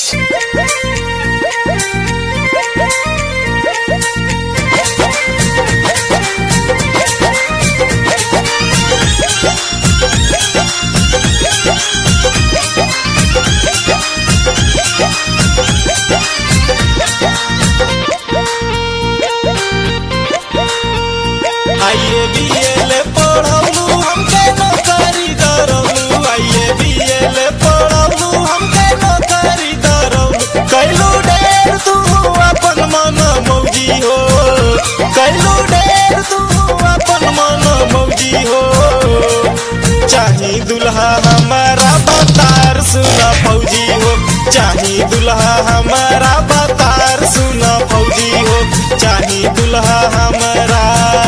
IABL पढ़ौलू हमके नौकरी दरौलू IABL पढ़ौलू हमके नौकरी दरौलू कैलू ढेर तू अपन मन मौजी हो कैलू ढेर तू अपन मन मौजी हो चाही दुल्हा हमारा बतार सुना फौजी हो चाही दुल्हा हमारा बतार सुना फौजी हो चाही दुल्हा हमारा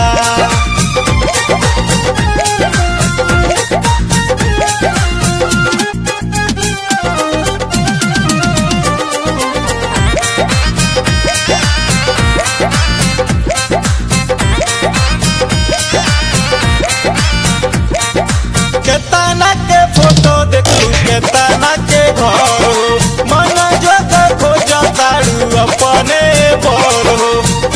केतना के फोटो देखलू केतना के घर हो मन जोग खोज तारू अपने बर हो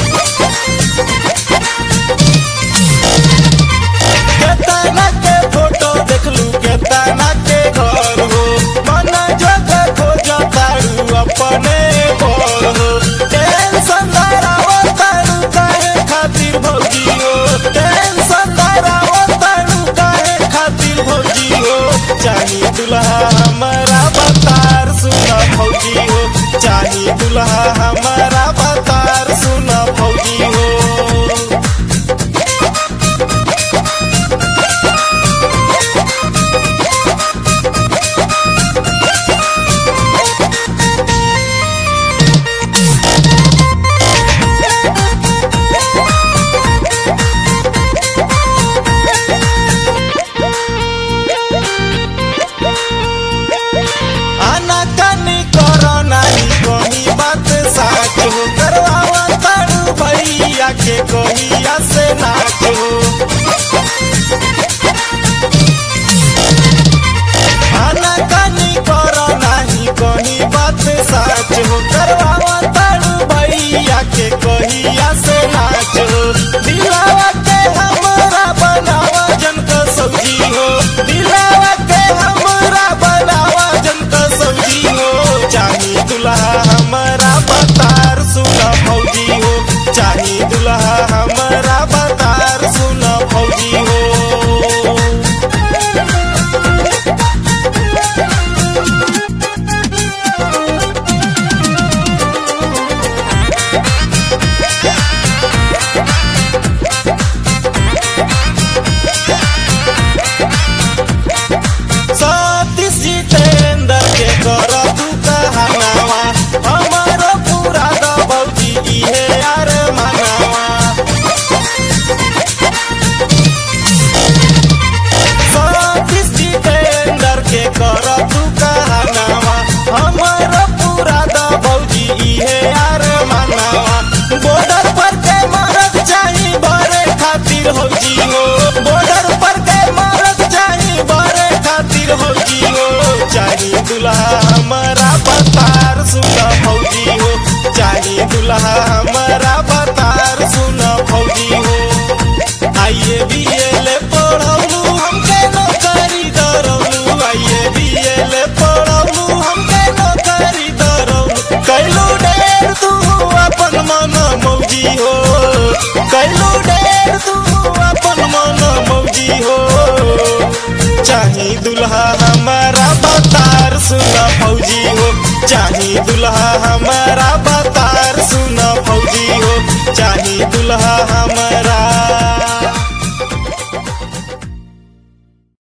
केतना के फोटो देखलू केतना के घर हो मन जोग खोज तारू अपने बर हो टेंशन धरावो तारू काहे खातिर भौजी हो टेंशन धरावो तारू काहे खातिर भौजी हो चाही दुल्हा हमारा बतार सुना फौजी हो चाही दुल्हा हमारा बतार सुना फौजी हो आना कानी करो नहीं कहीं बात साच हो करवावा तारू भैया के कहिया से नाच हो आना कानी करो नहीं कहीं बात साच हो करवावा तारू भैया के कहिया से नाच हो दिलावा के हमरा बनावा जन का सब्जी हो दिलावा के हमरा बनावा जन का सब्जी हो चाही दुल्हा हमारा बतार सुना फौजी हो चाही दुल्हा हमारा बतार सुना फौजी हो सतीश जितेंद्र के कर तू कहनावा हमारो पूरा दबौजी इहे यार मनावा सतीश जितेंद्र के कर तू कहनावा हमारो पूरा दबौजी इहे यार मनावा बॉर्डर पर के मरद चाही भरे खातिर हौजी हो बॉर्डर पर के मरद चाही भरे खातिर हौजी हो चाही दुल्हा हमारा बतार सुना फौजी हो चाही दुल्हा हमारा बतार सुना फौजी हो IABL पढ़ौलू हमके नौकरी दरौलू IABL पढ़ौलू हमके नौकरी दरौलू कैलू ढेर तू अपन मन मौजी हो कैलू ढेर तू अपन मन मौजी हो चाही दुल्हा हमारा बतार सुना फौजी हो चाही दुल्हा हमारा बतार